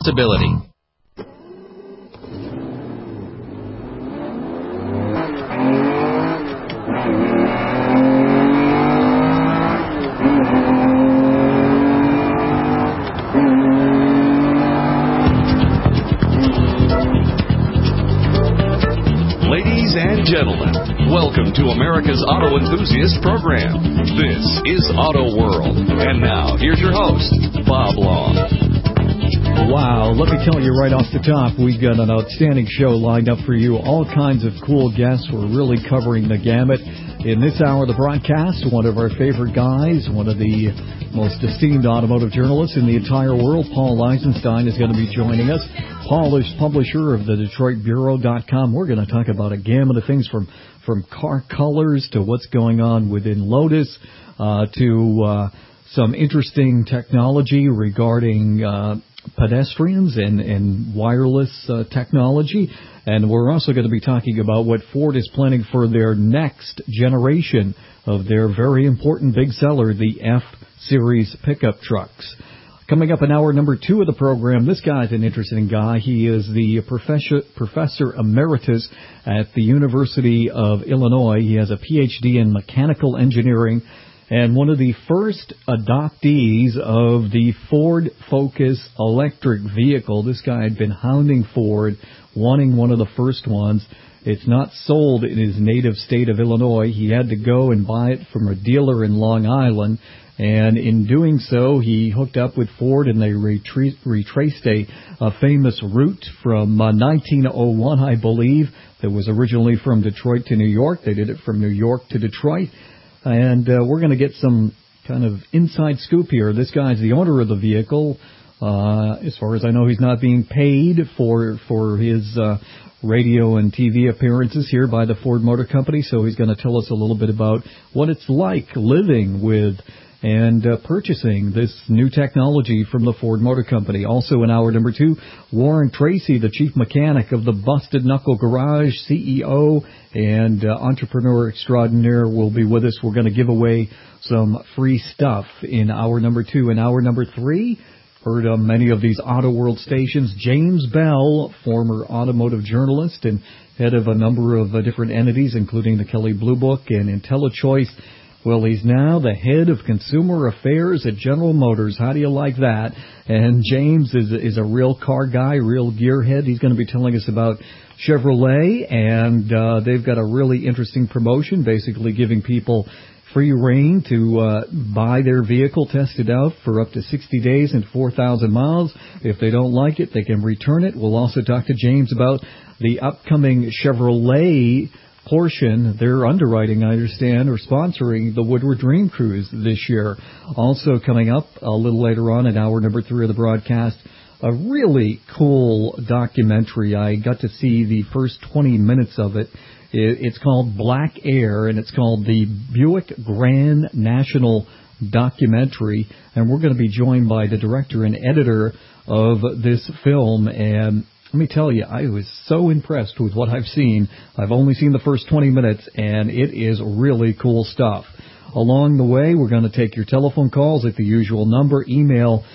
Possibility. Ladies and gentlemen, welcome to America's Auto Enthusiast Program. This is Auto World. And now, here's your host, Bob Long. Wow, let me tell you right off the top, we've got an outstanding show lined up for you. All kinds of cool guests. We're really covering the gamut. In this hour of the broadcast, one of our favorite guys, one of the most esteemed automotive journalists in the entire world, Paul Eisenstein, is going to be joining us. Paul is publisher of the DetroitBureau.com. We're going to talk about a gamut of things from car colors to what's going on within Lotus to some interesting technology regarding pedestrians and wireless technology. And we're also going to be talking about what Ford is planning for their next generation of their very important big seller, the F-Series pickup trucks. Coming up in hour number 2 of the program, this guy's an interesting guy. He is the professor emeritus at the University of Illinois. He has a Ph.D. in mechanical engineering and one of the first adoptees of the Ford Focus electric vehicle. This guy had been hounding Ford, wanting one of the first ones. It's not sold in his native state of Illinois. He had to go and buy it from a dealer in Long Island. And in doing so, he hooked up with Ford, and they retraced a famous route from 1901, I believe, that was originally from Detroit to New York. They did it from New York to Detroit. And we're going to get some kind of inside scoop here. This guy's the owner of the vehicle. As far as I know, he's not being paid for his radio and TV appearances here by the Ford Motor Company. So he's going to tell us a little bit about what it's like living with and purchasing this new technology from the Ford Motor Company. Also in hour number 2, Warren Tracy, the chief mechanic of the Busted Knuckle Garage, CEO and entrepreneur extraordinaire, will be with us. We're going to give away some free stuff in hour number 2. In hour number 3, heard on many of these Auto World stations, James Bell, former automotive journalist and head of a number of different entities, including the Kelley Blue Book and IntelliChoice. Well, he's now the head of consumer affairs at General Motors. How do you like that? And James is a real car guy, real gearhead. He's going to be telling us about Chevrolet, and they've got a really interesting promotion, basically giving people free reign to buy their vehicle, test it out for up to 60 days and 4,000 miles. If they don't like it, they can return it. We'll also talk to James about the upcoming Chevrolet portion. They're underwriting, I understand, or sponsoring the Woodward Dream Cruise this year. Also coming up a little later on in hour number 3 of the broadcast, a really cool documentary. I got to see the first 20 minutes of it. It's called Black Air, and it's called the Buick Grand National Documentary. And we're going to be joined by the director and editor of this film. And let me tell you, I was so impressed with what I've seen. I've only seen the first 20 minutes, and it is really cool stuff. Along the way, we're going to take your telephone calls at the usual number. Email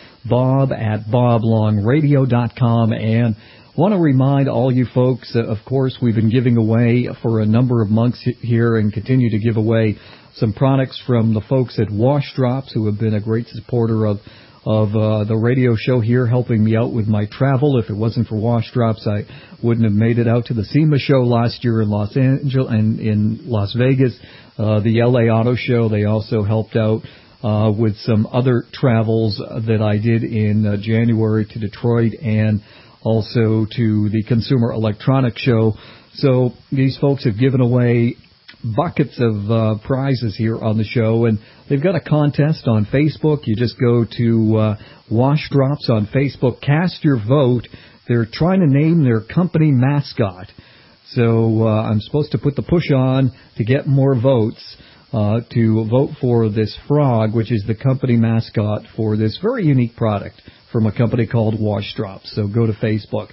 bob@boblongradio.com. And want to remind all you folks, of course, we've been giving away for a number of months here and continue to give away some products from the folks at Wash Drops, who have been a great supporter of the radio show here, helping me out with my travel. If it wasn't for Wash Drops, I wouldn't have made it out to the SEMA show last year in Los Angeles and in Las Vegas, the LA Auto Show. They also helped out with some other travels that I did in January to Detroit and also to the Consumer Electronics Show. So these folks have given away buckets of prizes here on the show, and they've got a contest on Facebook. You just go to Wash Drops on Facebook, cast your vote. They're trying to name their company mascot. So I'm supposed to put the push on to get more votes to vote for this frog, which is the company mascot for this very unique product from a company called Wash Drops. So go to Facebook.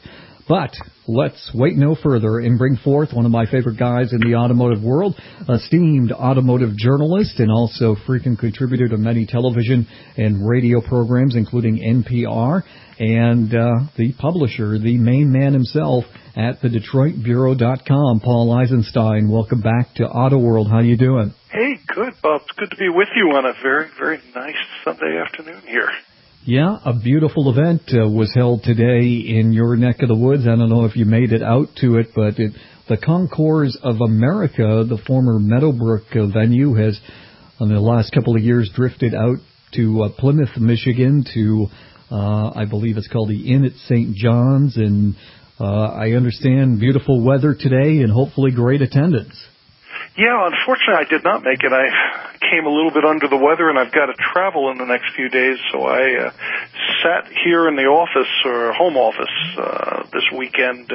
But let's wait no further and bring forth one of my favorite guys in the automotive world, esteemed automotive journalist and also frequent contributor to many television and radio programs, including NPR, and the publisher, the main man himself at the DetroitBureau.com, Paul Eisenstein. Welcome back to Auto World. How you doing? Hey, good, Bob. It's good to be with you on a very, very nice Sunday afternoon here. Yeah, a beautiful event was held today in your neck of the woods. I don't know if you made it out to it, but the Concours of America, the former Meadowbrook venue, has, in the last couple of years, drifted out to Plymouth, Michigan, to, I believe it's called the Inn at St. John's, and I understand beautiful weather today and hopefully great attendance. Yeah, unfortunately, I did not make it. I came a little bit under the weather, and I've got to travel in the next few days, so I sat here in the office, or home office, this weekend,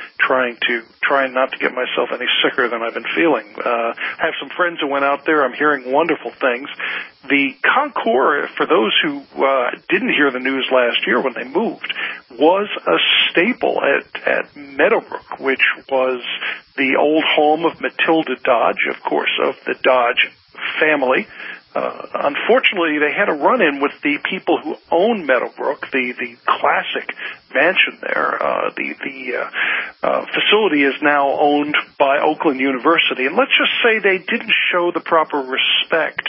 trying not to get myself any sicker than I've been feeling. I have some friends who went out there. I'm hearing wonderful things. The Concours, for those who didn't hear the news last year when they moved, was a staple at Meadowbrook, which was the old home of Matilda Dodge, of course, of the Dodge family. Unfortunately, they had a run-in with the people who own Meadowbrook, the classic mansion there. The facility is now owned by Oakland University, and let's just say they didn't show the proper respect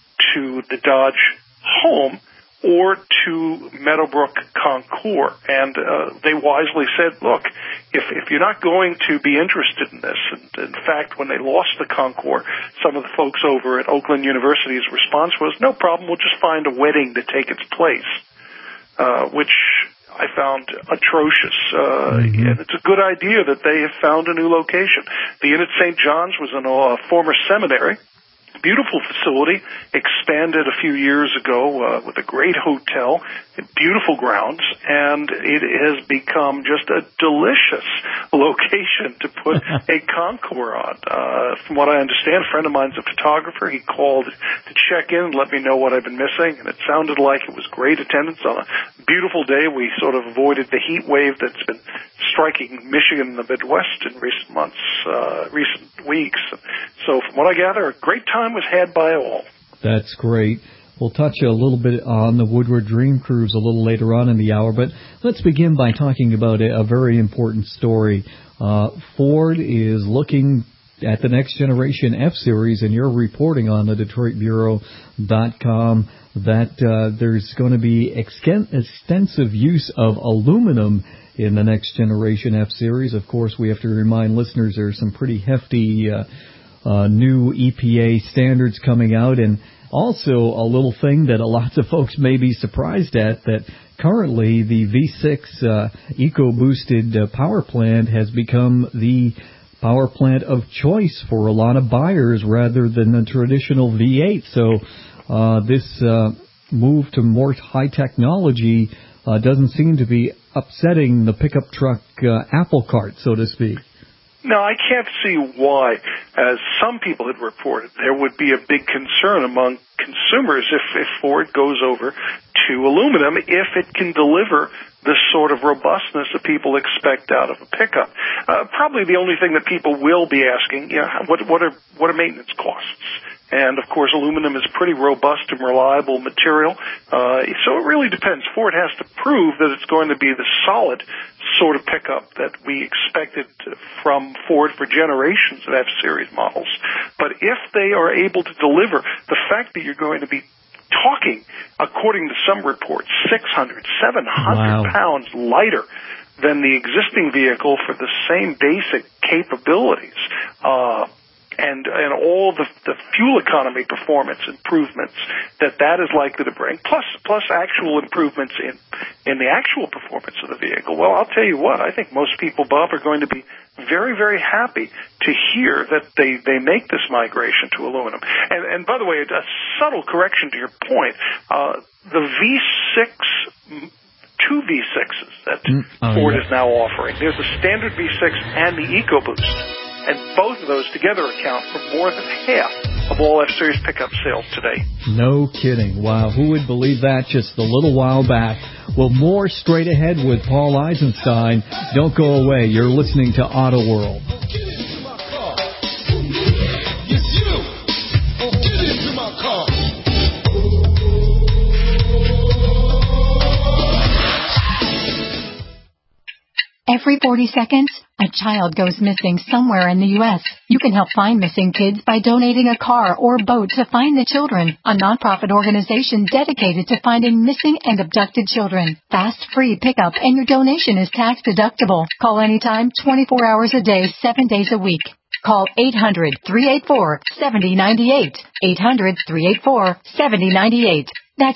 to the Dodge home or to Meadowbrook Concours. And they wisely said, look, if you're not going to be interested in this, and in fact, when they lost the Concours, some of the folks over at Oakland University's response was, no problem, we'll just find a wedding to take its place, which I found atrocious. And it's a good idea that they have found a new location. The Inn at St. John's was in a former seminary. Beautiful facility, expanded a few years ago with a great hotel, beautiful grounds, and it has become just a delicious location to put a Concours on. From what I understand, a friend of mine's a photographer. He called to check in and let me know what I've been missing, and it sounded like it was great attendance on a beautiful day. We sort of avoided the heat wave that's been striking Michigan and the Midwest in recent months, recent weeks. So from what I gather, a great time was had by all. That's great. We'll touch a little bit on the Woodward Dream Cruise a little later on in the hour, but let's begin by talking about a very important story. Ford is looking at the next generation F-Series, and you're reporting on the DetroitBureau.com that there's going to be extensive use of aluminum in the next generation F-Series. Of course, we have to remind listeners there's some pretty hefty new EPA standards coming out, and also a little thing that lots of folks may be surprised at, that currently the V6 eco-boosted power plant has become the power plant of choice for a lot of buyers rather than the traditional V8. So this move to more high technology doesn't seem to be upsetting the pickup truck apple cart, so to speak. No, I can't see why, as some people had reported, there would be a big concern among consumers if Ford goes over to aluminum, if it can deliver the sort of robustness that people expect out of a pickup. Probably the only thing that people will be asking, what are maintenance costs? And, of course, aluminum is pretty robust and reliable material. So it really depends. Ford has to prove that it's going to be the solid sort of pickup that we expected from Ford for generations of F-Series models. But if they are able to deliver, the fact that you're going to be talking, according to some reports, 600, 700 pounds lighter than the existing vehicle for the same basic capabilities, and all the fuel economy performance improvements that is likely to bring, plus actual improvements in the actual performance of the vehicle. Well, I'll tell you what, I think most people, Bob, are going to be very, very happy to hear that they make this migration to aluminum. And by the way, a subtle correction to your point, the V6, two V6s that Ford is now offering. There's the standard V6 and the EcoBoost. And both of those together account for more than half of all F-Series pickup sales today. No kidding. Wow, who would believe that just a little while back? Well, more straight ahead with Paul Eisenstein. Don't go away. You're listening to Auto World. Every 40 seconds, a child goes missing somewhere in the U.S. You can help find missing kids by donating a car or boat to Find the Children, a nonprofit organization dedicated to finding missing and abducted children. Fast, free pickup, and your donation is tax deductible. Call anytime, 24 hours a day, 7 days a week. Call 800-384-7098. 800-384-7098. That's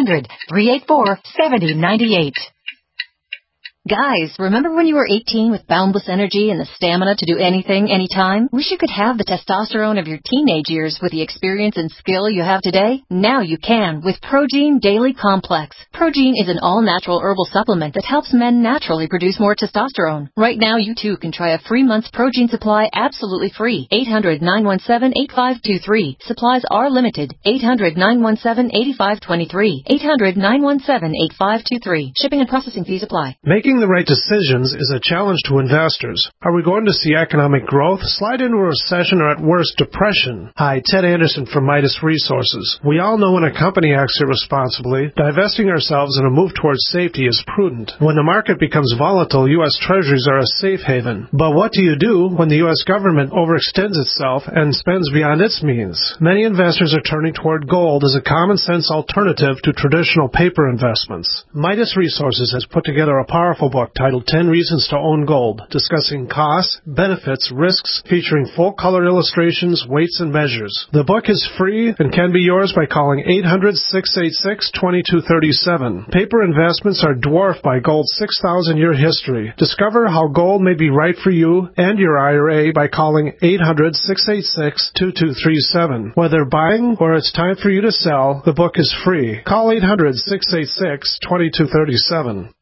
800-384-7098. Guys, remember when you were 18 with boundless energy and the stamina to do anything, anytime? Wish you could have the testosterone of your teenage years with the experience and skill you have today? Now you can with Progene Daily Complex. Progene is an all-natural herbal supplement that helps men naturally produce more testosterone. Right now, you too can try a free month's Progene supply absolutely free. 800-917-8523. Supplies are limited. 800-917-8523. 800-917-8523. Shipping and processing fees apply. Making the right decisions is a challenge to investors. Are we going to see economic growth, slide into a recession, or at worst, depression? Hi, Ted Anderson from Midas Resources. We all know when a company acts irresponsibly, divesting ourselves in a move towards safety is prudent. When the market becomes volatile, U.S. Treasuries are a safe haven. But what do you do when the U.S. government overextends itself and spends beyond its means? Many investors are turning toward gold as a common-sense alternative to traditional paper investments. Midas Resources has put together a powerful book titled 10 Reasons to Own Gold, discussing costs, benefits, risks, featuring full-color illustrations, weights, and measures. The book is free and can be yours by calling 800-686-2237. Paper investments are dwarfed by gold's 6,000-year history. Discover how gold may be right for you and your IRA by calling 800-686-2237. Whether buying or it's time for you to sell, the book is free. Call 800-686-2237.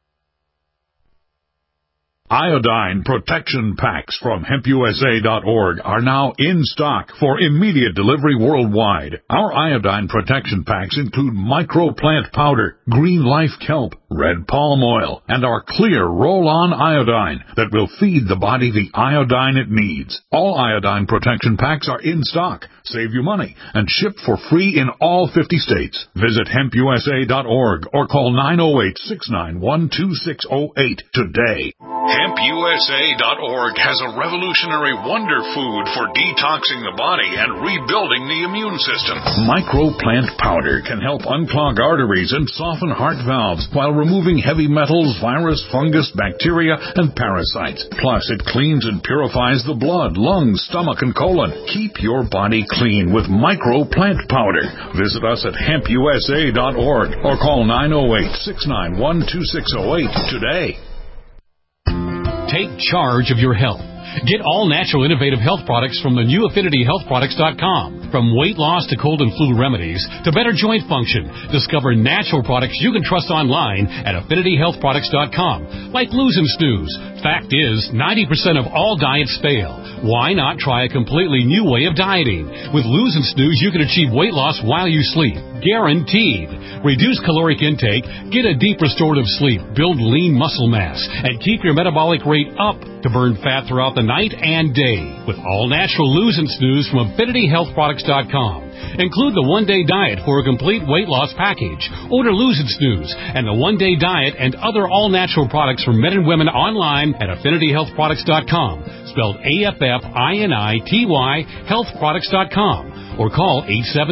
Iodine protection packs from HempUSA.org are now in stock for immediate delivery worldwide. Our iodine protection packs include microplant powder, green life kelp, red palm oil, and our clear roll-on iodine that will feed the body the iodine it needs. All iodine protection packs are in stock, save you money, and shipped for free in all 50 states. Visit HempUSA.org or call 908-691-2608 today. HempUSA.org has a revolutionary wonder food for detoxing the body and rebuilding the immune system. Microplant powder can help unclog arteries and soften heart valves while removing heavy metals, virus, fungus, bacteria, and parasites. Plus, it cleans and purifies the blood, lungs, stomach, and colon. Keep your body clean with Microplant powder. Visit us at HempUSA.org or call 908-691-2608 today. Take charge of your health. Get all natural innovative health products from the new AffinityHealthProducts.com. From weight loss to cold and flu remedies to better joint function, discover natural products you can trust online at AffinityHealthProducts.com, like Lose and Snooze. Fact is, 90% of all diets fail. Why not try a completely new way of dieting? With Lose and Snooze, you can achieve weight loss while you sleep. Guaranteed. Reduce caloric intake, get a deep restorative sleep, build lean muscle mass, and keep your metabolic rate up to burn fat throughout the night and day. With all natural Lose and Snooze from AffinityHealthProducts.com. Include the one-day diet for a complete weight loss package. Order Lose and Snooze and the one-day diet and other all-natural products for men and women online at AffinityHealthProducts.com. Spelled AFFINITY, healthproducts.com. Or call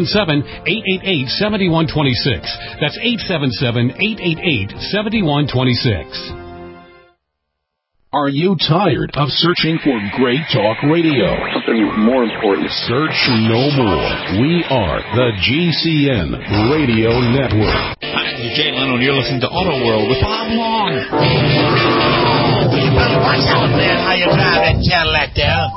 877-888-7126. That's 877-888-7126. Are you tired of searching for great talk radio? Something more important. Search no more. We are the GCN Radio Network. Hi, this is Jay Leno, and you're listening to Auto World with Bob Long. You better watch out, man, how you drive that Cadillac there.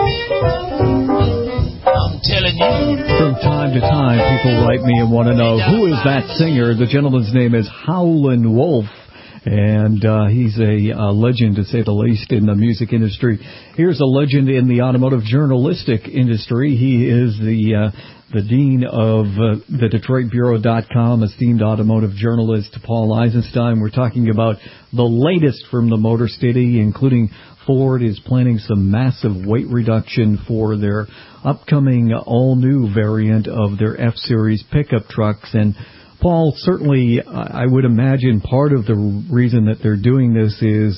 I'm telling you. From time to time, people write me and want to know, who is that singer? The gentleman's name is Howlin' Wolf. and he's a legend, to say the least, in the music industry. Here's a legend in the automotive journalistic industry. He is the dean of the DetroitBureau.com, esteemed automotive journalist Paul Eisenstein. We're talking about the latest from the Motor City, including Ford is planning some massive weight reduction for their upcoming all-new variant of their F-Series pickup trucks. And Paul, certainly I would imagine part of the reason that they're doing this is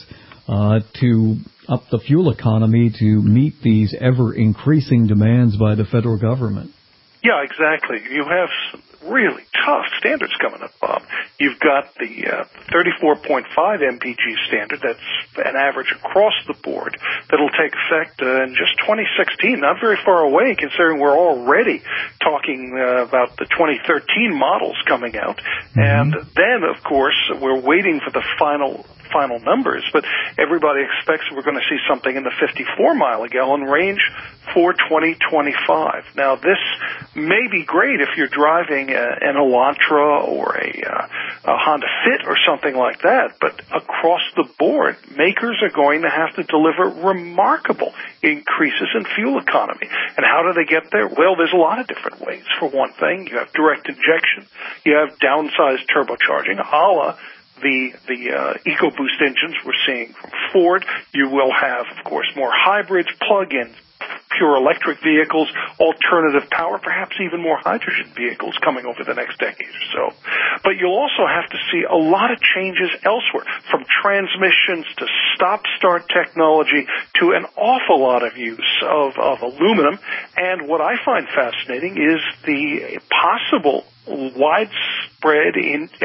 to up the fuel economy to meet these ever-increasing demands by the federal government. Yeah, exactly. You have some really tough standards coming up, Bob. You've got the 34.5 MPG standard. That's an average across the board that'll take effect in just 2016, not very far away, considering we're already talking about the 2013 models coming out. Mm-hmm. And then, of course, we're waiting for the final numbers, but everybody expects we're going to see something in the 54 mile a gallon range for 2025. Now, this may be great if you're driving an Elantra or a Honda Fit or something like that, but across the board, makers are going to have to deliver remarkable increases in fuel economy. And how do they get there? Well, there's a lot of different ways. For one thing, you have direct injection, you have downsized turbocharging, a la the EcoBoost engines we're seeing from Ford. You will have, of course, more hybrids, plug-ins, pure electric vehicles, alternative power, perhaps even more hydrogen vehicles coming over the next decade or so. But you'll also have to see a lot of changes elsewhere, from transmissions to stop-start technology to an awful lot of use of aluminum. And what I find fascinating is the possible widespread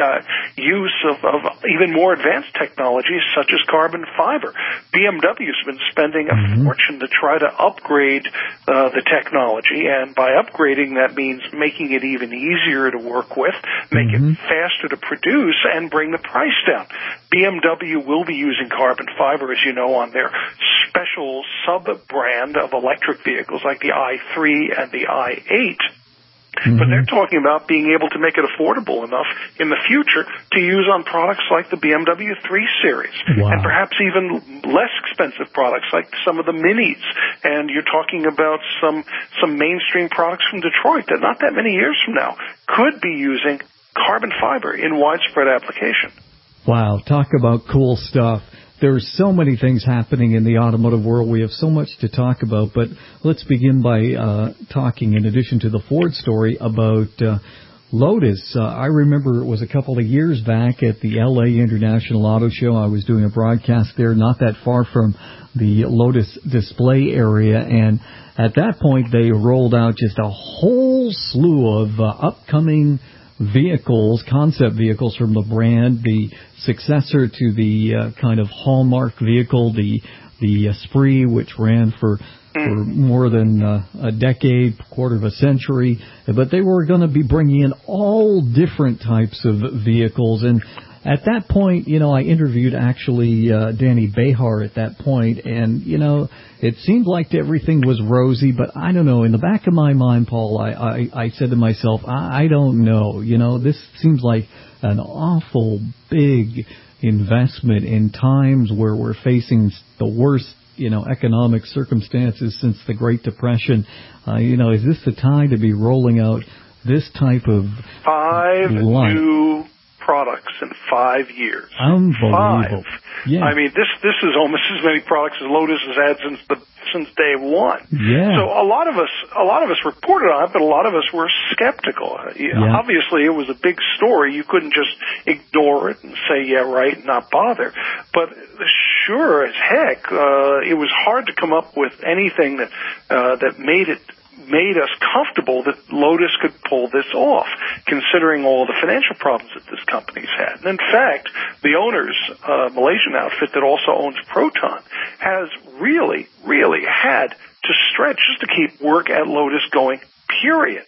use of even more advanced technologies such as carbon fiber. BMW's been spending a fortune to try to upgrade the technology, and by upgrading that means making it even easier to work with, make it faster to produce, and bring the price down. BMW will be using carbon fiber, as you know, on their special sub-brand of electric vehicles like the i3 and the i8. But they're talking about being able to make it affordable enough in the future to use on products like the BMW 3 Series, and perhaps even less expensive products like some of the Minis. And you're talking about some mainstream products from Detroit that not that many years from now could be using carbon fiber in widespread application. Wow, talk about cool stuff. There's so many things happening in the automotive world. We have so much to talk about, but let's begin by talking, in addition to the Ford story, about Lotus. I remember it was a couple of years back at the LA International Auto Show. I was doing a broadcast there, not that far from the Lotus display area, and at that point they rolled out just a whole slew of upcoming vehicles, concept vehicles from the brand, the successor to the kind of hallmark vehicle, the Esprit, which ran for more than a decade, quarter of a century. But they were going to be bringing in all different types of vehicles. And at that point, I interviewed actually Danny Behar at that point, and, it seemed like everything was rosy, but I don't know. In the back of my mind, Paul, I said to myself, I don't know. This seems like an awful big investment in times where we're facing the worst, economic circumstances since the Great Depression. Is this the time to be rolling out this type of 5 new products in 5 years? Unbelievable. 5. Yeah. I mean, this is almost as many products as Lotus has had since day one. Yeah. So a lot of us reported on it, but a lot of us were skeptical. Obviously, it was a big story. You couldn't just ignore it and say, yeah, right, and not bother. But sure as heck, it was hard to come up with anything that made us comfortable that Lotus could pull this off, considering all the financial problems that this company's had. And in fact, the owner's Malaysian outfit that also owns Proton has really, really had to stretch just to keep work at Lotus going, period.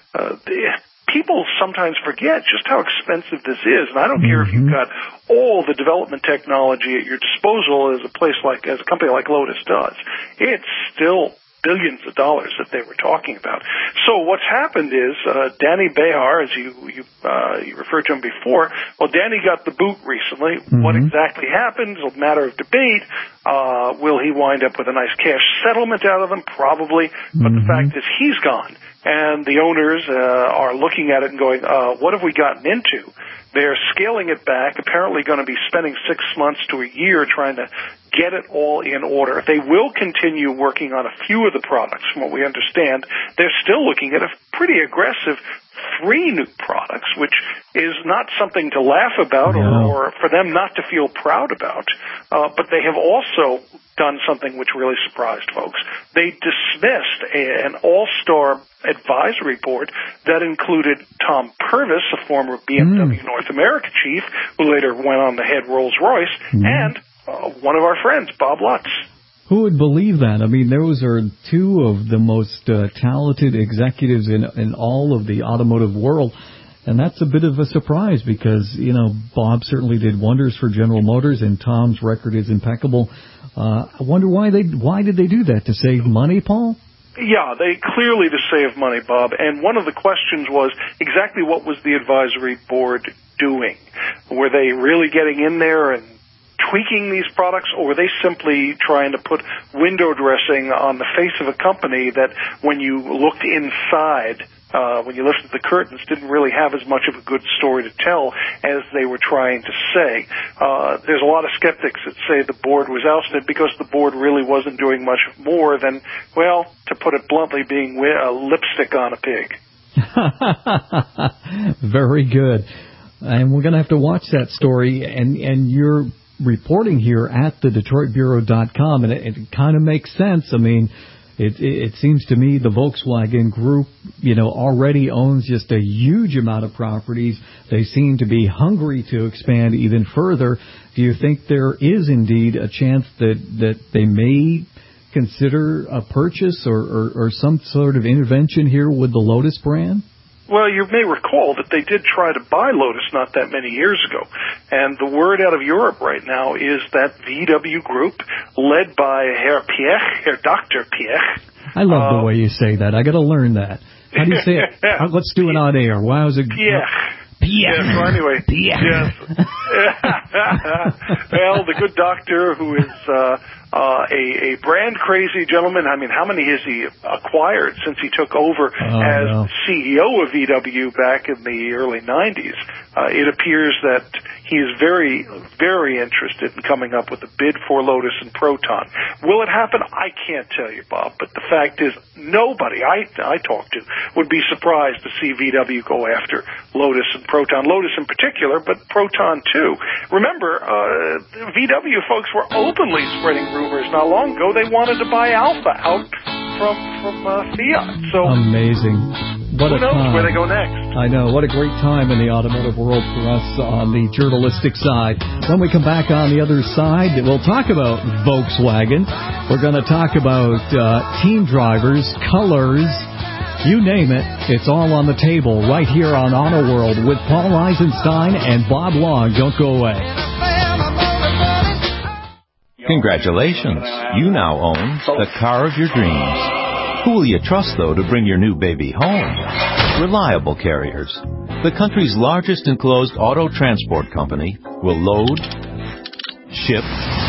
People sometimes forget just how expensive this is, and I don't care if you've got all the development technology at your disposal as a company like Lotus does. It's still billions of dollars that they were talking about. So what's happened is Danny Behar, as you referred to him before, well, Danny got the boot recently. Mm-hmm. What exactly happened is a matter of debate. Will he wind up with a nice cash settlement out of them? Probably. But the fact is he's gone. And the owners are looking at it and going, what have we gotten into? They're scaling it back, apparently going to be spending 6 months to a year trying to get it all in order. They will continue working on a few of the products, from what we understand. They're still looking at a pretty aggressive 3 new products, which is not something to laugh about or for them not to feel proud about. But they have also done something which really surprised folks. They dismissed an all-star advisory board that included Tom Purvis, a former BMW North America chief, who later went on to head Rolls-Royce, and one of our friends, Bob Lutz. Who would believe that? I mean, those are 2 of the most talented executives in all of the automotive world. And that's a bit of a surprise because, Bob certainly did wonders for General Motors, and Tom's record is impeccable. I wonder why did they do that? To save money, Paul? Yeah, they clearly to save money, Bob. And one of the questions was exactly what was the advisory board doing? Were they really getting in there and tweaking these products, or were they simply trying to put window dressing on the face of a company that when you looked inside, when you lifted the curtains, didn't really have as much of a good story to tell as they were trying to say? There's a lot of skeptics that say the board was ousted because the board really wasn't doing much more than, well, to put it bluntly, being a lipstick on a pig. Very good. And we're going to have to watch that story, and you're reporting here at the DetroitBureau.com, and it kind of makes sense. I mean, it seems to me the Volkswagen Group, already owns just a huge amount of properties. They seem to be hungry to expand even further. Do you think there is indeed a chance that they may consider a purchase or some sort of intervention here with the Lotus brand? Well, you may recall that they did try to buy Lotus not that many years ago. And the word out of Europe right now is that VW Group, led by Herr Dr. Piech. I love the way you say that. I got to learn that. How do you say it? Let's do it on air. Wow, is it? Piech. Yeah, so anyway. Yes. Well, the good doctor who is a brand-crazy gentleman. I mean, how many has he acquired since he took over as CEO of VW back in the early 90s? It appears that he is very, very interested in coming up with a bid for Lotus and Proton. Will it happen? I can't tell you, Bob, but the fact is nobody I talked to would be surprised to see VW go after Lotus and Proton. Lotus in particular, but Proton too. Remember, VW folks were openly spreading rumors not long ago. They wanted to buy Alpha out from Fiat. So amazing. What who knows where they go next? I know. What a great time in the automotive world for us on the journalistic side. When we come back on the other side, we'll talk about Volkswagen. We're going to talk about team drivers, colors, you name it. It's all on the table right here on Auto World with Paul Eisenstein and Bob Long. Don't go away. Congratulations. You now own the car of your dreams. Who will you trust, though, to bring your new baby home? Reliable Carriers, the country's largest enclosed auto transport company, will load, ship,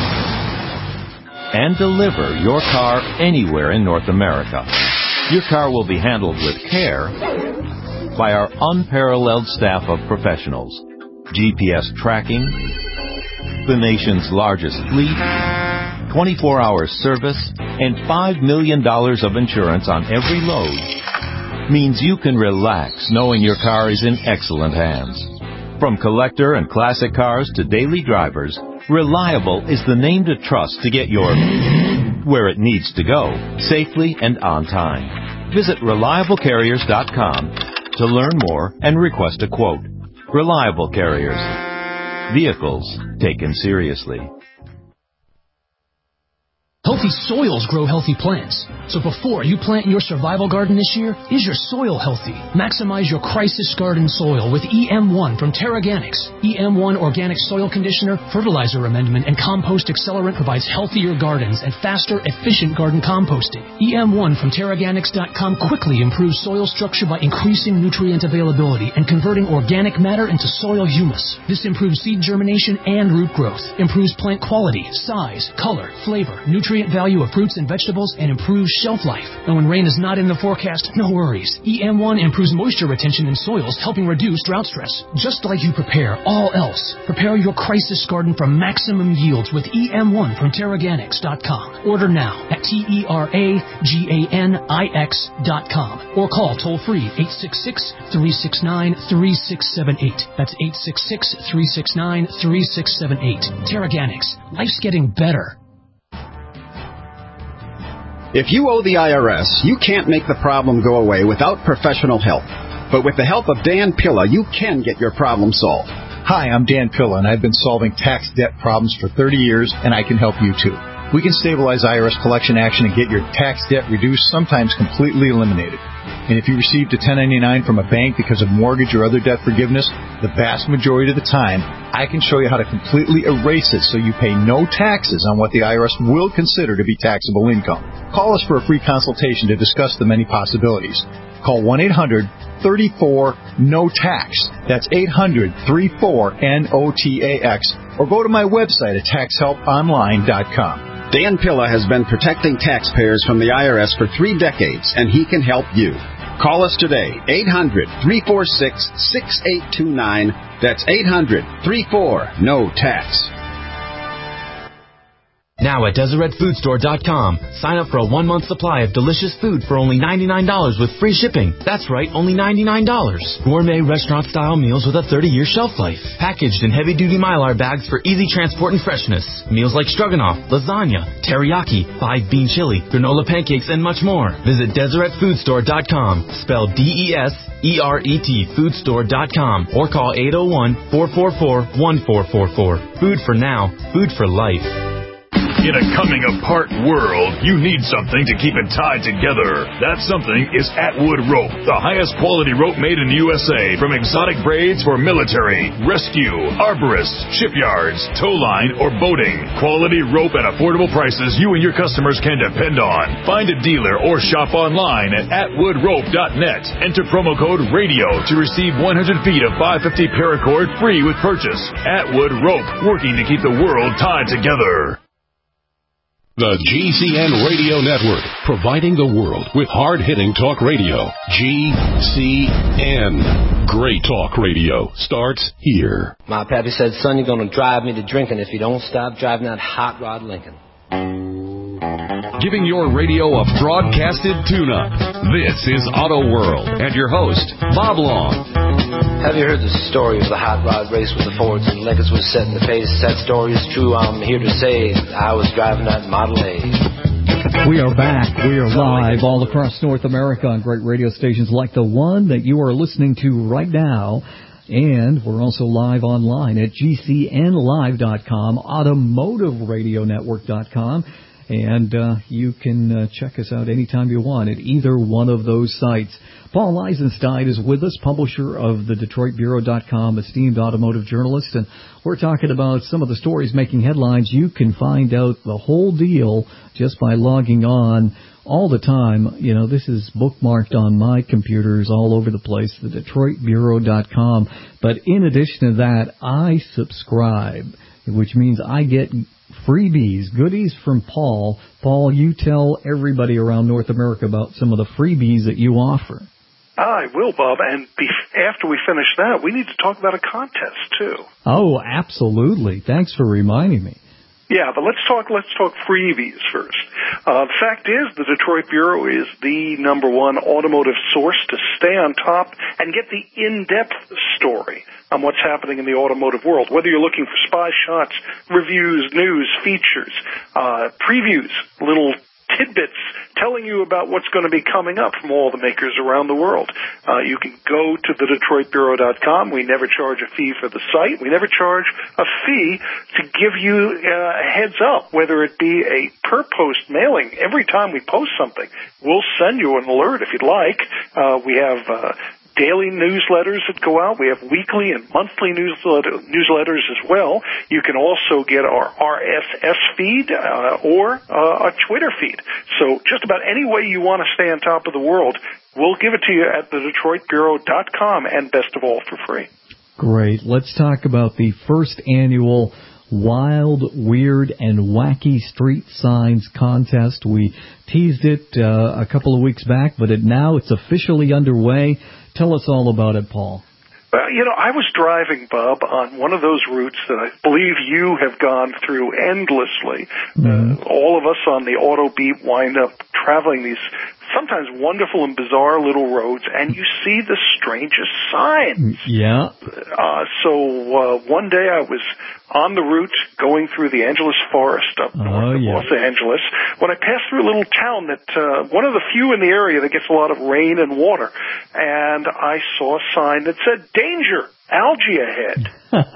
and deliver your car anywhere in North America. Your car will be handled with care by our unparalleled staff of professionals. GPS tracking, the nation's largest fleet, 24-hour service, and $5 million of insurance on every load means you can relax knowing your car is in excellent hands. From collector and classic cars to daily drivers, Reliable is the name to trust to get your where it needs to go, safely and on time. Visit ReliableCarriers.com to learn more and request a quote. Reliable Carriers. Vehicles taken seriously. Healthy soils grow healthy plants. So before you plant in your survival garden this year, is your soil healthy? Maximize your crisis garden soil with EM1 from TerraGanix. EM1 Organic Soil Conditioner, Fertilizer Amendment, and Compost Accelerant provides healthier gardens and faster, efficient garden composting. EM1 from TerraGanix.com quickly improves soil structure by increasing nutrient availability and converting organic matter into soil humus. This improves seed germination and root growth, improves plant quality, size, color, flavor, nutrient value of fruits and vegetables, and improves shelf life. And when rain is not in the forecast, no worries. EM1 improves moisture retention in soils, helping reduce drought stress. Just like you prepare all else, prepare your crisis garden for maximum yields with EM1 from TerraGanix.com. Order now at TerraGanix.com or call toll-free 866-369-3678. That's 866-369-3678. TerraGanix. Life's getting better. If you owe the IRS, you can't make the problem go away without professional help. But with the help of Dan Pilla, you can get your problem solved. Hi, I'm Dan Pilla, and I've been solving tax debt problems for 30 years, and I can help you too. We can stabilize IRS collection action and get your tax debt reduced, sometimes completely eliminated. And if you received a 1099 from a bank because of mortgage or other debt forgiveness, the vast majority of the time, I can show you how to completely erase it so you pay no taxes on what the IRS will consider to be taxable income. Call us for a free consultation to discuss the many possibilities. Call 1-800-34-NO-TAX. That's 800-34-NOTAX. Or go to my website at taxhelponline.com. Dan Pilla has been protecting taxpayers from the IRS for 3 decades, and he can help you. Call us today, 800-346-6829. That's 800-34-NO-TAX. Now at DeseretFoodStore.com. Sign up for a 1-month supply of delicious food for only $99 with free shipping. That's right, only $99. Gourmet restaurant-style meals with a 30-year shelf life. Packaged in heavy-duty Mylar bags for easy transport and freshness. Meals like stroganoff, lasagna, teriyaki, 5-bean chili, granola pancakes, and much more. Visit DeseretFoodStore.com. Spelled DESERET Foodstore.com. Or call 801-444-1444. Food for now, food for life. In a coming-apart world, you need something to keep it tied together. That something is Atwood Rope, the highest quality rope made in the USA, from exotic braids for military, rescue, arborists, shipyards, tow line, or boating. Quality rope at affordable prices you and your customers can depend on. Find a dealer or shop online at atwoodrope.net. Enter promo code RADIO to receive 100 feet of 550 paracord free with purchase. Atwood Rope, working to keep the world tied together. The GCN Radio Network, providing the world with hard-hitting talk radio. GCN. Great talk radio starts here. My pappy said, son, you're going to drive me to drinking if you don't stop driving that hot rod Lincoln. Giving your radio a broadcasted tune-up. This is Auto World and your host, Bob Long. Have you heard the story of the hot rod race with the Fords and Lincolns was setting the pace? That story is true. I'm here to say I was driving that Model A. We are back. We are live all across North America on great radio stations like the one that you are listening to right now. And we're also live online at GCNlive.com, AutomotiveRadioNetwork.com. And you can check us out anytime you want at either one of those sites. Paul Eisenstein is with us, publisher of the DetroitBureau.com, esteemed automotive journalist, and we're talking about some of the stories making headlines. You can find out the whole deal just by logging on all the time. You know, this is bookmarked on my computers all over the place, the DetroitBureau.com. But in addition to that, I subscribe, which means I get freebies, goodies from Paul. Paul, you tell everybody around North America about some of the freebies that you offer. I will, Bob. And after we finish that, we need to talk about a contest, too. Oh, absolutely. Thanks for reminding me. Yeah, but let's talk freebies first. The fact is, the Detroit Bureau is the #1 automotive source to stay on top and get the in-depth story on what's happening in the automotive world. Whether you're looking for spy shots, reviews, news, features, previews, little tidbits telling you about what's going to be coming up from all the makers around the world. You can go to thedetroitbureau.com. We never charge a fee for the site. We never charge a fee to give you a heads up, whether it be a per-post mailing. Every time we post something, we'll send you an alert if you'd like. We have daily newsletters that go out. We have weekly and monthly newsletters as well. You can also get our RSS feed or a Twitter feed. So just about any way you want to stay on top of the world, we'll give it to you at thedetroitbureau.com, and best of all, for free. Great. Let's talk about the first annual Wild, Weird, and Wacky Street Signs Contest. We teased it a couple of weeks back, but now it's officially underway. Tell us all about it, Paul. Well, I was driving, Bob, on one of those routes that I believe you have gone through endlessly. All of us on the Auto Beat wind up traveling these sometimes wonderful and bizarre little roads, and you see the strangest signs. Yeah. So one day I was on the route going through the Angeles Forest up north of Los Angeles when I passed through a little town that one of the few in the area that gets a lot of rain and water, and I saw a sign that said, "Danger! Algae ahead."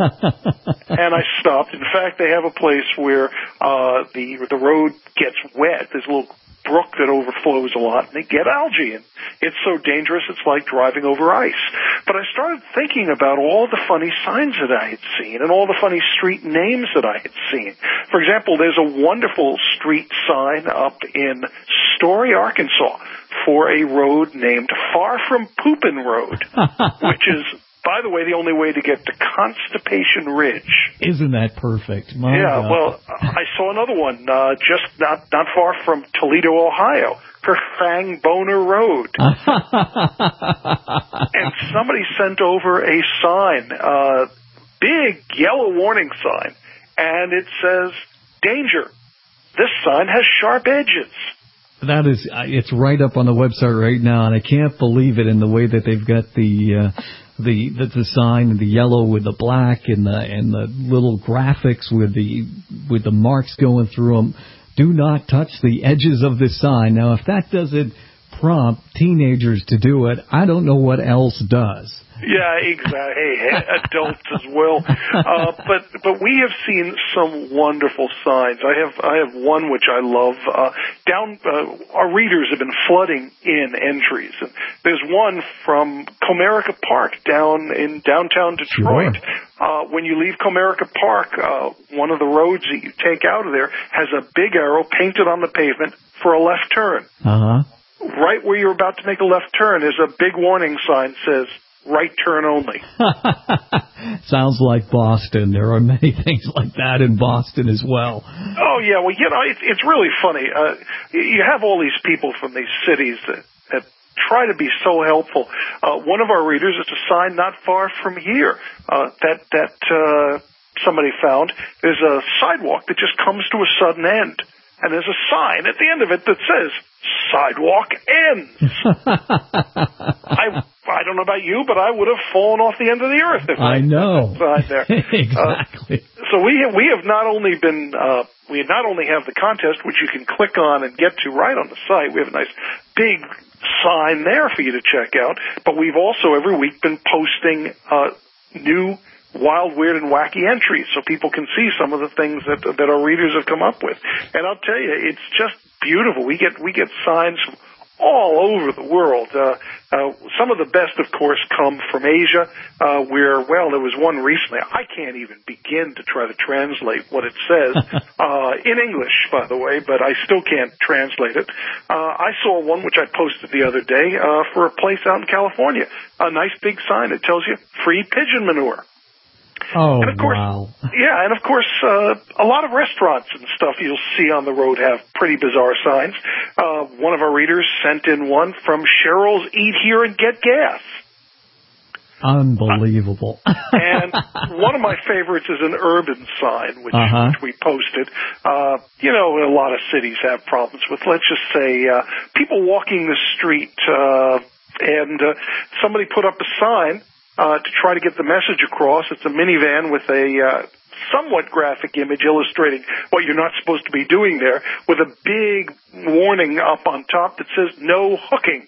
And I stopped. In fact, they have a place where the road gets wet. There's a little brook that overflows a lot, and they get algae, and it's so dangerous it's like driving over ice. But I started thinking about all the funny signs that I had seen and all the funny street names that I had seen. For example, there's a wonderful street sign up in Story, Arkansas for a road named Far From Poopin' Road, which is, by the way, the only way to get to Constipation Ridge. Isn't that perfect? My God. Well, I saw another one just not far from Toledo, Ohio, Kerfang Boner Road. And somebody sent over a sign, big yellow warning sign, and it says, "Danger, this sign has sharp edges." That is, it's right up on the website right now, and I can't believe it in the way that they've got the sign, the yellow with the black, and the little graphics with the marks going through them. Do not touch the edges of this sign. Now, if that doesn't prompt teenagers to do it, I don't know what else does. Yeah, exactly. Hey, adults as well. But we have seen some wonderful signs. I have one which I love. Our readers have been flooding in entries. And there's one from Comerica Park down in downtown Detroit. Sure. When you leave Comerica Park, one of the roads that you take out of there has a big arrow painted on the pavement for a left turn. Right where you're about to make a left turn is a big warning sign says, "Right turn only." Sounds like Boston. There are many things like that in Boston as well. Oh, yeah. Well, it's really funny. You have all these people from these cities that try to be so helpful. One of our readers is a sign not far from here that somebody found. There's a sidewalk that just comes to a sudden end. And there's a sign at the end of it that says, "Sidewalk ends." I don't know about you, but I would have fallen off the end of the earth if I know. Sign there. Exactly. So we have not only been we not only have the contest, which you can click on and get to right on the site. We have a nice big sign there for you to check out. But we've also every week been posting new wild, weird, and wacky entries so people can see some of the things that our readers have come up with. And I'll tell you, it's just beautiful. We get signs from all over the world. Some of the best, of course, come from Asia, where, there was one recently. I can't even begin to try to translate what it says, in English, by the way, but I still can't translate it. I saw one which I posted the other day, for a place out in California. A nice big sign that tells you free pigeon manure. Oh, and of course, wow. Yeah, and of course, a lot of restaurants and stuff you'll see on the road have pretty bizarre signs. One of our readers sent in one from Cheryl's Eat Here and Get Gas. Unbelievable. And one of my favorites is an urban sign, which we posted. A lot of cities have problems with, let's just say, people walking the street, and somebody put up a sign to try to get the message across. It's a minivan with a somewhat graphic image illustrating what you're not supposed to be doing there, with a big warning up on top that says no hooking.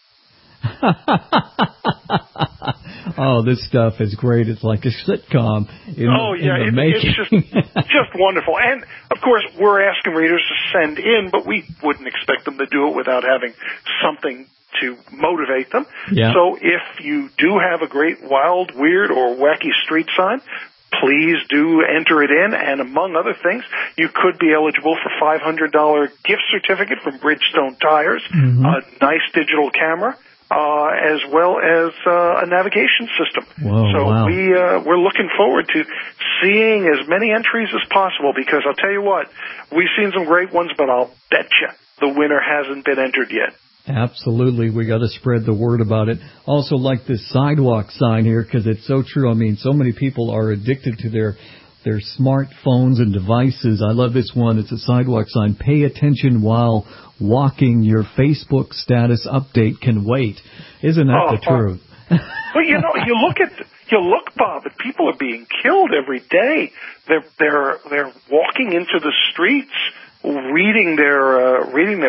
Oh, this stuff is great. It's like a sitcom in the making. It's just wonderful. And, of course, we're asking readers to send in, but we wouldn't expect them to do it without having something to motivate them. Yeah. So if you do have a great, wild, weird, or wacky street sign, please do enter it in, and among other things, you could be eligible for $500 gift certificate from Bridgestone Tires, a nice digital camera, as well as a navigation system. Whoa, so wow. we're looking forward to seeing as many entries as possible, because I'll tell you what, we've seen some great ones, but I'll bet you the winner hasn't been entered yet. Absolutely. We got to spread the word about it. Also like this sidewalk sign here, because it's so true. I mean, so many people are addicted to their smartphones and devices. I love this one. It's a sidewalk sign. Pay attention while walking. Your Facebook status update can wait. Isn't that the truth? Well, you know, you look, Bob, and people are being killed every day. They're walking into the streets, reading their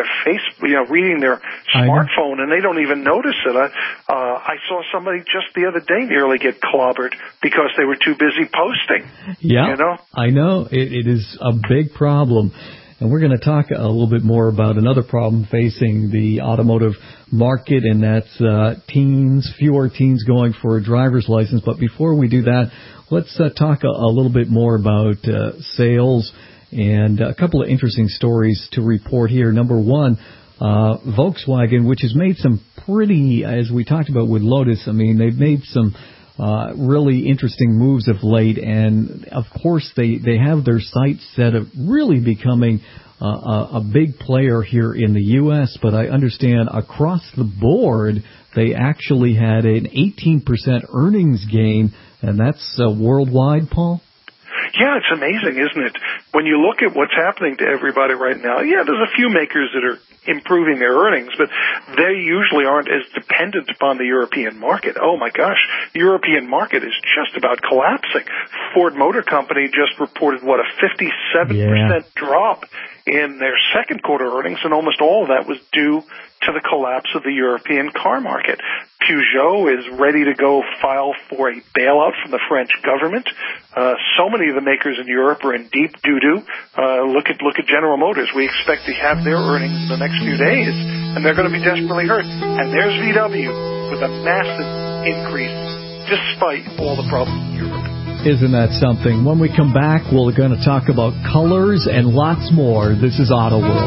smartphone, and they don't even notice it. I saw somebody just the other day nearly get clobbered because they were too busy posting. Yeah, you know? I know. It is a big problem. And we're going to talk a little bit more about another problem facing the automotive market, and that's fewer teens going for a driver's license. But before we do that, let's talk a little bit more about sales and a couple of interesting stories to report here. Number one, Volkswagen, which has made some pretty, as we talked about with Lotus, I mean, they've made some really interesting moves of late, and of course they have their sights set at really becoming a big player here in the U.S., but I understand across the board they actually had an 18% earnings gain, and that's worldwide, Paul? Yeah, it's amazing, isn't it? When you look at what's happening to everybody right now, yeah, there's a few makers that are improving their earnings, but they usually aren't as dependent upon the European market. Oh my gosh, the European market is just about collapsing. Ford Motor Company just reported, a 57% drop in their second quarter earnings, and almost all of that was due to the collapse of the European car market. Peugeot is ready to go file for a bailout from the French government. So many of the makers in Europe are in deep doo-doo. Look at General Motors. We expect to have their earnings in the next few days, and they're going to be desperately hurt. And there's VW with a massive increase despite all the problems in Europe. Isn't that something? When we come back, we're going to talk about colors and lots more. This is Auto World.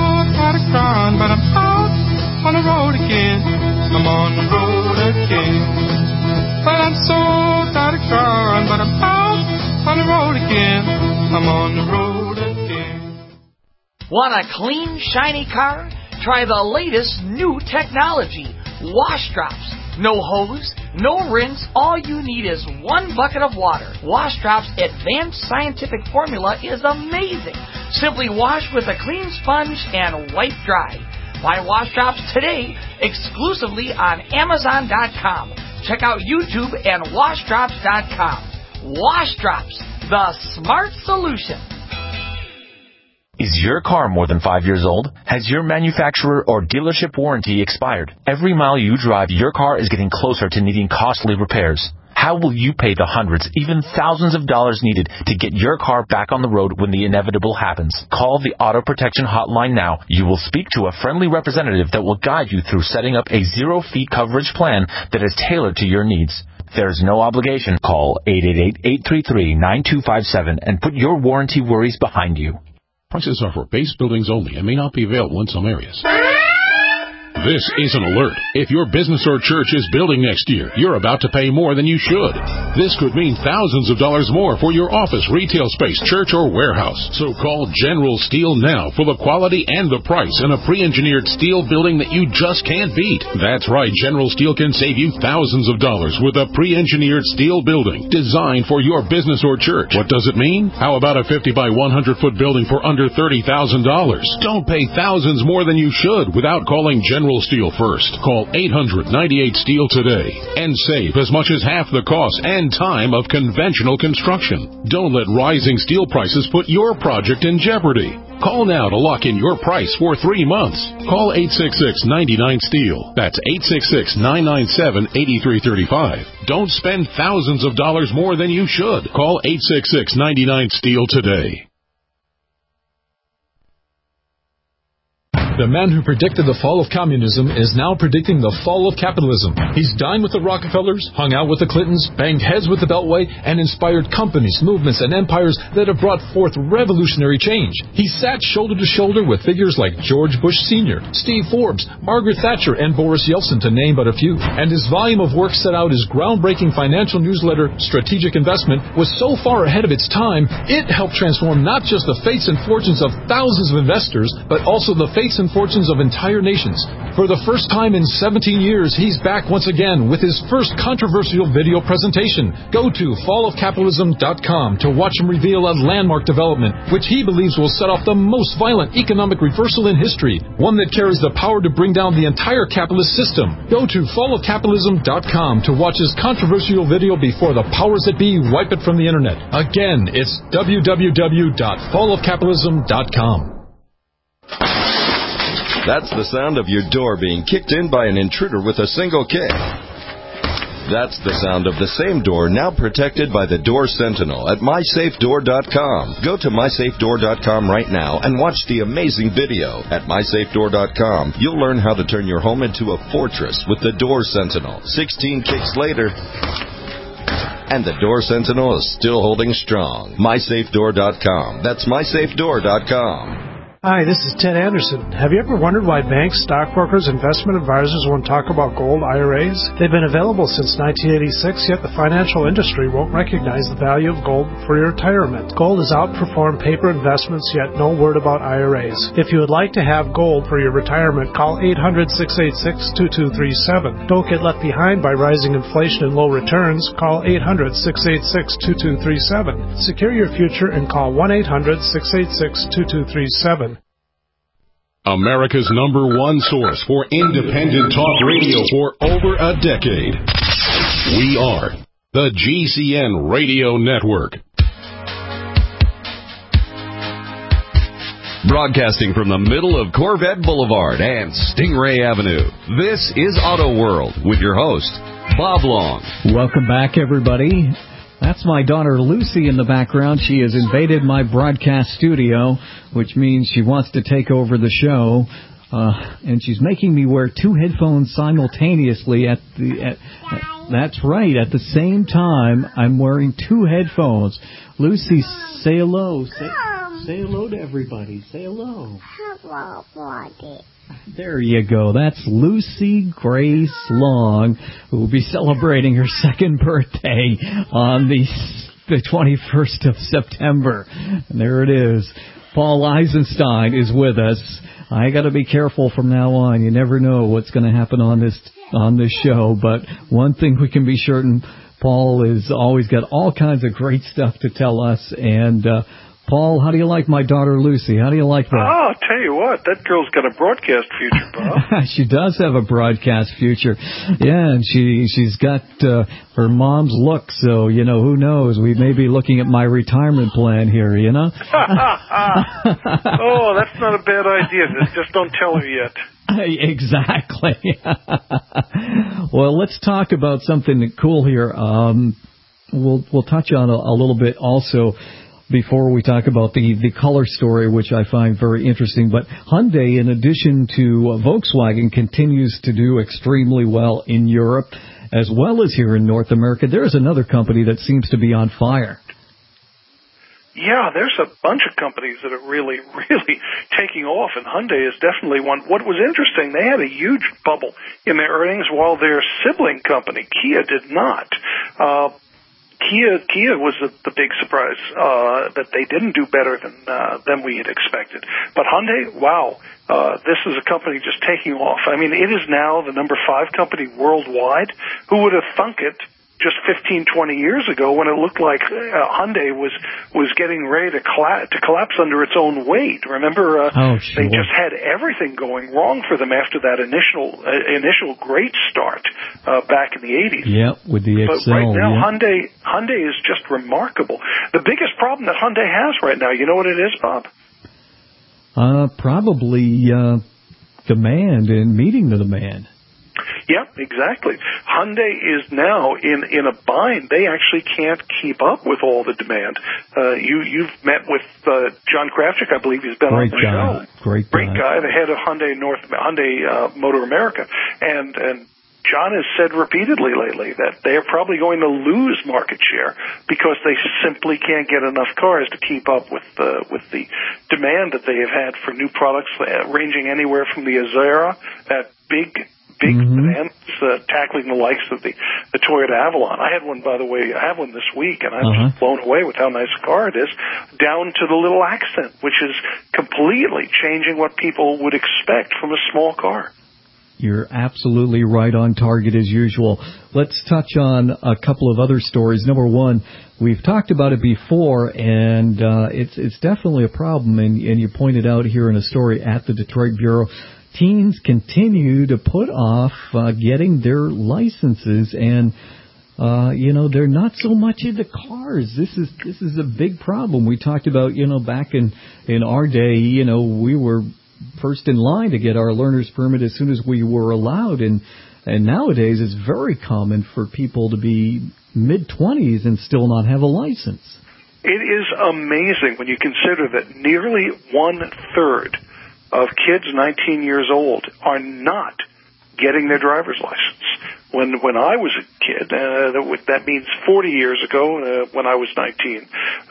But I'm out on the road again. I'm on the road again. But I'm so tired of crying. But I'm out on the road again. I'm on the road again. Want a clean, shiny car? Try the latest new technology. Wash Drops. No hose, no rinse, all you need is one bucket of water. Wash Drops' advanced scientific formula is amazing. Simply wash with a clean sponge and wipe dry. Buy Wash Drops today exclusively on Amazon.com. Check out YouTube and WashDrops.com. Wash Drops, the smart solution. Is your car more than 5 years old? Has your manufacturer or dealership warranty expired? Every mile you drive, your car is getting closer to needing costly repairs. How will you pay the hundreds, even thousands of dollars needed to get your car back on the road when the inevitable happens? Call the Auto Protection Hotline now. You will speak to a friendly representative that will guide you through setting up a zero-fee coverage plan that is tailored to your needs. There's no obligation. Call 888-833-9257 and put your warranty worries behind you. Prices are for base buildings only and may not be available in some areas. This is an alert. If your business or church is building next year, you're about to pay more than you should. This could mean thousands of dollars more for your office, retail space, church, or warehouse. So call General Steel now for the quality and the price in a pre-engineered steel building that you just can't beat. That's right, General Steel can save you thousands of dollars with a pre-engineered steel building designed for your business or church. What does it mean? How about a 50 by 100 foot building for under $30,000? Don't pay thousands more than you should without calling General Mineral Steel first. Call 800-98-STEEL today and save as much as half the cost and time of conventional construction. Don't let rising steel prices put your project in jeopardy. Call now to lock in your price for 3 months. Call 866-99-STEEL. That's 866-997-8335. Don't spend thousands of dollars more than you should. Call 866-99-STEEL today. The man who predicted the fall of communism is now predicting the fall of capitalism. He's dined with the Rockefellers, hung out with the Clintons, banged heads with the Beltway, and inspired companies, movements, and empires that have brought forth revolutionary change. He sat shoulder to shoulder with figures like George Bush Sr., Steve Forbes, Margaret Thatcher, and Boris Yeltsin, to name but a few. And his volume of work set out his groundbreaking financial newsletter, Strategic Investment, was so far ahead of its time, it helped transform not just the fates and fortunes of thousands of investors, but also the fates and fortunes of entire nations. For the first time in 17 years, he's back once again with his first controversial video presentation. Go to fallofcapitalism.com to watch him reveal a landmark development, which he believes will set off the most violent economic reversal in history, one that carries the power to bring down the entire capitalist system. Go to fallofcapitalism.com to watch his controversial video before the powers that be wipe it from the internet. Again, it's www.fallofcapitalism.com. That's the sound of your door being kicked in by an intruder with a single kick. That's the sound of the same door now protected by the Door Sentinel at MySafeDoor.com. Go to MySafeDoor.com right now and watch the amazing video. At MySafeDoor.com, you'll learn how to turn your home into a fortress with the Door Sentinel. 16 kicks later, and the Door Sentinel is still holding strong. MySafeDoor.com. That's MySafeDoor.com. Hi, this is Ted Anderson. Have you ever wondered why banks, stockbrokers, investment advisors won't talk about gold IRAs? They've been available since 1986, yet the financial industry won't recognize the value of gold for your retirement. Gold has outperformed paper investments, yet no word about IRAs. If you would like to have gold for your retirement, call 800-686-2237. Don't get left behind by rising inflation and low returns. Call 800-686-2237. Secure your future and call 1-800-686-2237. America's #1 source for independent talk radio for over a decade. We are the GCN Radio Network. Broadcasting from the middle of Corvette Boulevard and Stingray Avenue, this is Auto World with your host, Bob Long. Welcome back, everybody. That's my daughter Lucy in the background. She has invaded my broadcast studio, which means she wants to take over the show. And she's making me wear 2 headphones simultaneously that's right, at the same time I'm wearing 2 headphones. Lucy, say hello. Say hello to everybody. Say hello. Hello, buddy. There you go. That's Lucy Grace Long, who will be celebrating her 2nd birthday on the 21st of September. And there it is. Paul Eisenstein is with us. I got to be careful from now on. You never know what's going to happen on this show. But one thing we can be certain, Paul has always got all kinds of great stuff to tell us. And Paul, how do you like my daughter Lucy? How do you like that? Oh, I'll tell you what, that girl's got a broadcast future, Bob. She does have a broadcast future. Yeah, and she's got her mom's look, so, who knows? We may be looking at my retirement plan here, Oh, that's not a bad idea. Just don't tell her yet. Exactly. Well, let's talk about something cool here. We'll touch on a little bit also before we talk about the color story, which I find very interesting. But Hyundai, in addition to Volkswagen, continues to do extremely well in Europe as well as here in North America. There's another company that seems to be on fire. Yeah, there's a bunch of companies that are really, really taking off, and Hyundai is definitely one. What was interesting, they had a huge bubble in their earnings while their sibling company, Kia, did not. Kia was the big surprise that they didn't do better than we had expected. But Hyundai, wow, this is a company just taking off. I mean, it is now the number 5 company worldwide. Who would have thunk it just 15, 20 years ago when it looked like Hyundai was getting ready to collapse under its own weight. Remember, sure. They just had everything going wrong for them after that initial great start back in the 80s. Yeah, with the But Excel. right now, yeah. Hyundai is just remarkable. The biggest problem that Hyundai has right now, you know what it is, Bob? Probably demand and meeting the demand. Yep, exactly. Hyundai is now in a bind. They actually can't keep up with all the demand. You've met with John Kravchuk, I believe. He's been on the show. Great guy, the head of Hyundai Motor America, and John has said repeatedly lately that they are probably going to lose market share because they simply can't get enough cars to keep up with the demand that they have had for new products, ranging anywhere from the Azera, that big sedan, tackling the likes of the Toyota Avalon. I had one, by the way. I have one this week, and I'm just blown away with how nice a car it is, down to the little accent, which is completely changing what people would expect from a small car. You're absolutely right on target as usual. Let's touch on a couple of other stories. Number one, we've talked about it before, and it's definitely a problem, and you pointed out here in a story at the Detroit Bureau, teens continue to put off getting their licenses, and they're not so much into cars. This is a big problem. We talked about, back in our day, we were first in line to get our learner's permit as soon as we were allowed, and nowadays it's very common for people to be mid-20s and still not have a license. It is amazing when you consider that nearly 1/3 of kids 19 years old are not getting their driver's license. When I was a kid, that means 40 years ago, when I was 19,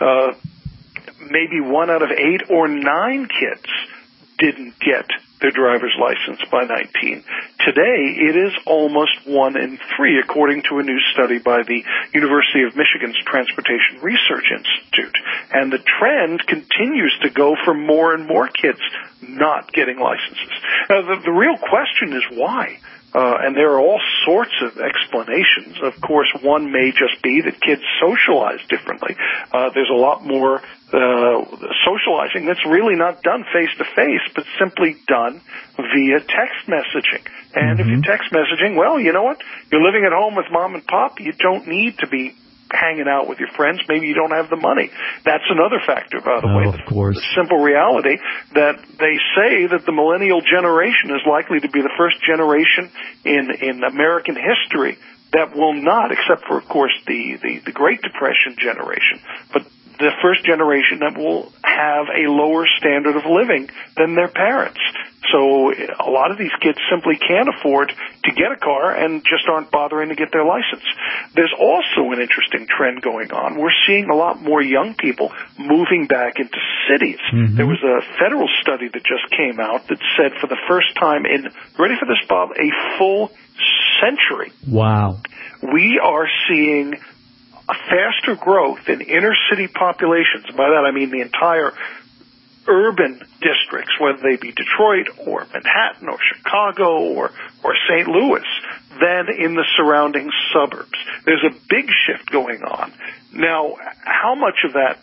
maybe 1 out of 8 or 9 kids didn't get their driver's license by 19. Today, it is almost 1 in 3, according to a new study by the University of Michigan's Transportation Research Institute. And the trend continues to go for more and more kids not getting licenses. Now, the real question is why? And there are all sorts of explanations. Of course, one may just be that kids socialize differently. There's a lot more socializing that's really not done face-to-face, but simply done via text messaging. And if you're text messaging, well, you know what? You're living at home with mom and pop. You don't need to be hanging out with your friends. Maybe you don't have the money. That's another factor, by the way. Of course. The simple reality that they say that the millennial generation is likely to be the first generation in American history that will not, except for, of course, the Great Depression generation, but the first generation that will have a lower standard of living than their parents. So a lot of these kids simply can't afford to get a car and just aren't bothering to get their license. There's also an interesting trend going on. We're seeing a lot more young people moving back into cities. There was a federal study that just came out that said for the first time in, ready for this, Bob, a full century. Wow. We are seeing a faster growth in inner city populations. By that I mean the entire urban districts, whether they be Detroit or Manhattan or Chicago or St. Louis, than in the surrounding suburbs. There's a big shift going on. Now, how much of that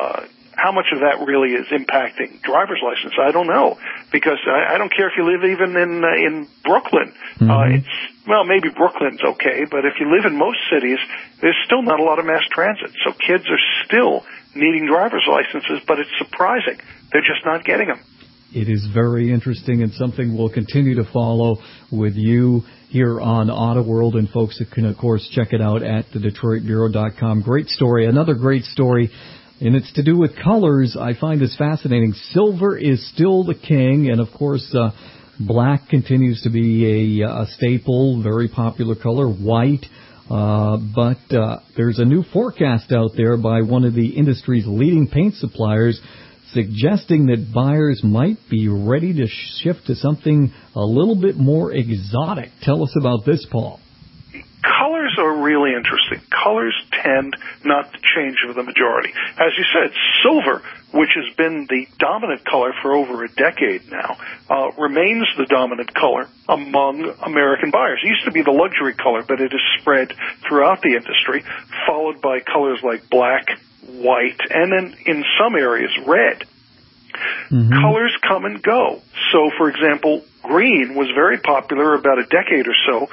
really is impacting driver's license? I don't know, because I don't care if you live even in Brooklyn. Maybe Brooklyn's okay, but if you live in most cities, there's still not a lot of mass transit. So kids are still needing driver's licenses, but it's surprising. They're just not getting them. It is very interesting and something we'll continue to follow with you here on Auto World, and folks can, of course, check it out at thedetroitbureau.com. Great story. Another great story, and it's to do with colors. I find this fascinating. Silver is still the king, and, of course, black continues to be a staple, very popular color, white. But there's a new forecast out there by one of the industry's leading paint suppliers suggesting that buyers might be ready to shift to something a little bit more exotic. Tell us about this, Paul. Colors are really interesting. Colors tend not to change for the majority. As you said, silver, which has been the dominant color for over a decade now, remains the dominant color among American buyers. It used to be the luxury color, but it has spread throughout the industry, followed by colors like black, white, and then in some areas red. Colors come and go. So, for example, green was very popular about a decade or so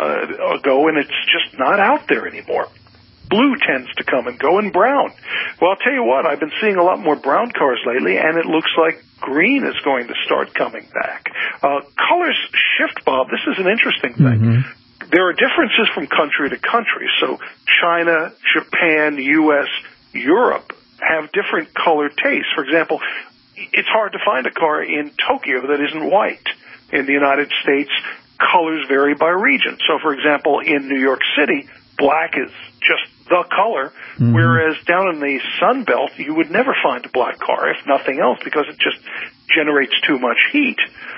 ago, and it's just not out there anymore. Blue tends to come and go, and brown. Well, I'll tell you what, I've been seeing a lot more brown cars lately, and it looks like green is going to start coming back. Colors shift, Bob. This is an interesting thing. There are differences from country to country. So China, Japan, U.S., Europe have different color tastes. For example, it's hard to find a car in Tokyo that isn't white. In the United States, colors vary by region. So, for example, in New York City, black is just the color, whereas down in the Sun Belt, you would never find a black car, if nothing else, because it just generates too much heat.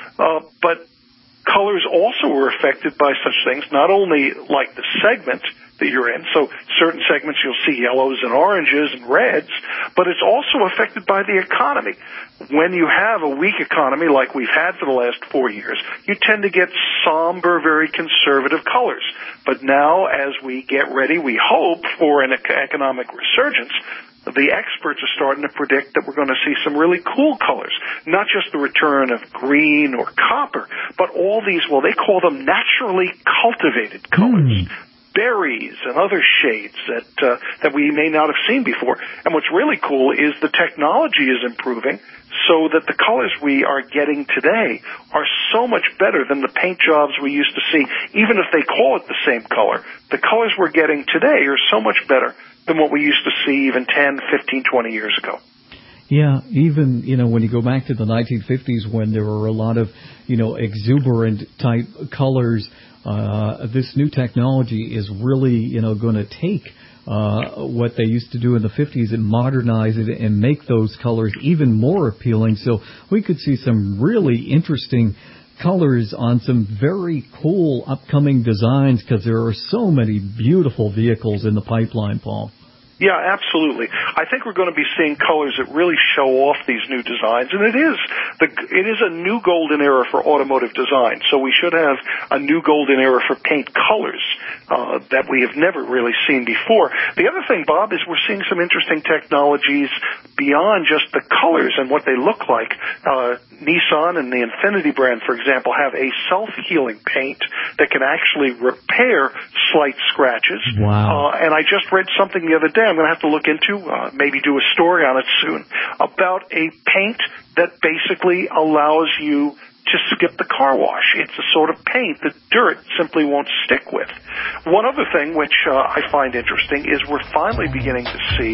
But colors also are affected by such things, not only like the segment that you're in, so certain segments you'll see yellows and oranges and reds, but it's also affected by the economy. When you have a weak economy like we've had for the last 4 years, you tend to get somber, very conservative colors. But now, as we get ready, we hope for an economic resurgence, the experts are starting to predict that we're going to see some really cool colors, not just the return of green or copper, but all these, well, they call them naturally cultivated colors. Berries and other shades that we may not have seen before. And what's really cool is the technology is improving so that the colors we are getting today are so much better than the paint jobs we used to see. Even if they call it the same color, the colors we're getting today are so much better than what we used to see even 10, 15, 20 years ago. Yeah, even, when you go back to the 1950s when there were a lot of, exuberant type colors, this new technology is really, going to take what they used to do in the 50s and modernize it and make those colors even more appealing. So we could see some really interesting colors on some very cool upcoming designs because there are so many beautiful vehicles in the pipeline, Paul. Yeah, absolutely. I think we're going to be seeing colors that really show off these new designs, and it is a new golden era for automotive design. So we should have a new golden era for paint colors that we have never really seen before. The other thing, Bob, is we're seeing some interesting technologies beyond just the colors and what they look like. Nissan and the Infiniti brand, for example, have a self-healing paint that can actually repair slight scratches. Wow. And I just read something the other day I'm going to have to look into, maybe do a story on it soon, about a paint that basically allows you to skip the car wash. It's a sort of paint that dirt simply won't stick with. One other thing which I find interesting is we're finally beginning to see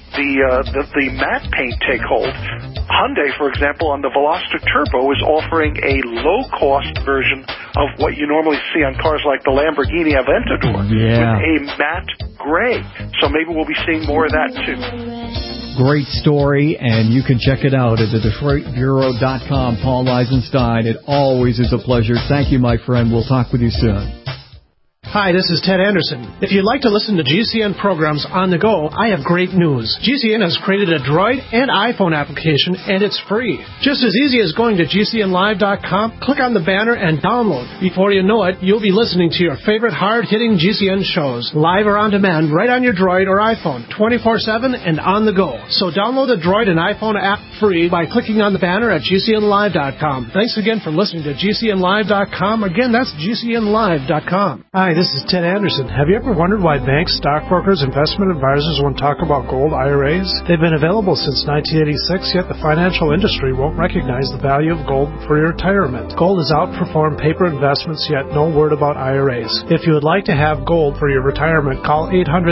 the matte paint take hold. Hyundai, for example, on the Veloster Turbo is offering a low-cost version of what you normally see on cars like the Lamborghini Aventador with a matte gray. So maybe we'll be seeing more of that, too. Great story, and you can check it out at the DetroitBureau.com. Paul Eisenstein, it always is a pleasure. Thank you, my friend. We'll talk with you soon. Hi, this is Ted Anderson. If you'd like to listen to GCN programs on the go, I have great news. GCN has created a Droid and iPhone application, and it's free. Just as easy as going to GCNlive.com, click on the banner, and download. Before you know it, you'll be listening to your favorite hard-hitting GCN shows, live or on demand, right on your Droid or iPhone, 24/7 and on the go. So download the Droid and iPhone app free by clicking on the banner at GCNlive.com. Thanks again for listening to GCNlive.com. Again, that's GCNlive.com. Hi, this is Ted Anderson. Have you ever wondered why banks, stockbrokers, investment advisors won't talk about gold IRAs? They've been available since 1986, yet the financial industry won't recognize the value of gold for your retirement. Gold has outperformed paper investments, yet no word about IRAs. If you would like to have gold for your retirement, call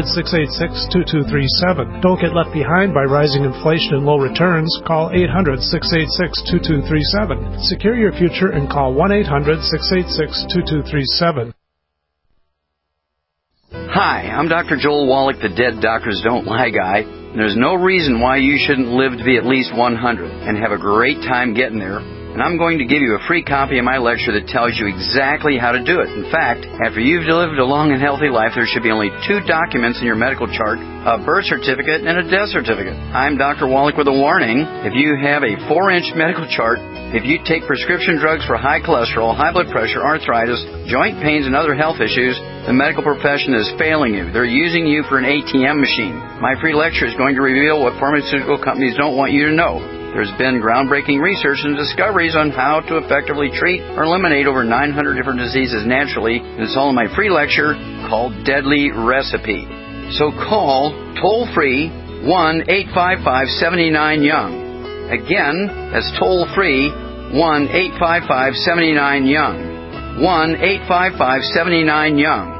800-686-2237. Don't get left behind by rising inflation and low returns. Call 800-686-2237. Secure your future and call 1-800-686-2237. Hi, I'm Dr. Joel Wallach, the Dead Doctors Don't Lie guy. There's no reason why you shouldn't live to be at least 100 and have a great time getting there. And and I'm going to give you a free copy of my lecture that tells you exactly how to do it. In fact, after you've lived a long and healthy life, there should be only 2 documents in your medical chart, a birth certificate and a death certificate. I'm Dr. Wallach with a warning. If you have a 4-inch medical chart, if you take prescription drugs for high cholesterol, high blood pressure, arthritis, joint pains, and other health issues, the medical profession is failing you. They're using you for an ATM machine. My free lecture is going to reveal what pharmaceutical companies don't want you to know. There's been groundbreaking research and discoveries on how to effectively treat or eliminate over 900 different diseases naturally, and it's all in my free lecture called Deadly Recipe. So call toll-free 1-855-79-YOUNG. Again, that's toll-free 1-855-79-YOUNG. 1-855-79-YOUNG.